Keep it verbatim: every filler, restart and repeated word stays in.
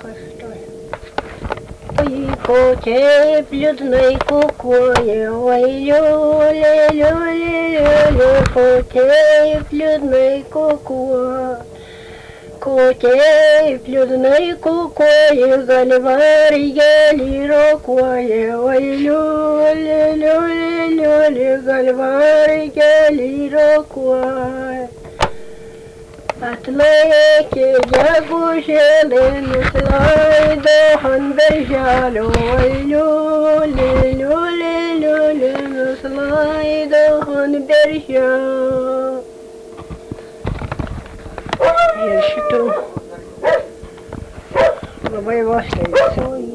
Постой. Ой, котей блюдной кукуе, ой, люле, люле, люле, котей блюдной кукуе. Котей блюдной кукуе, гальварье лирокуе, ой, люле, люле, люле, гальварье лирокуе. Atlayke jagushelin slaydo hanberjalo lule lule lule slaydo hanberjalo. Я что? Давай ваши.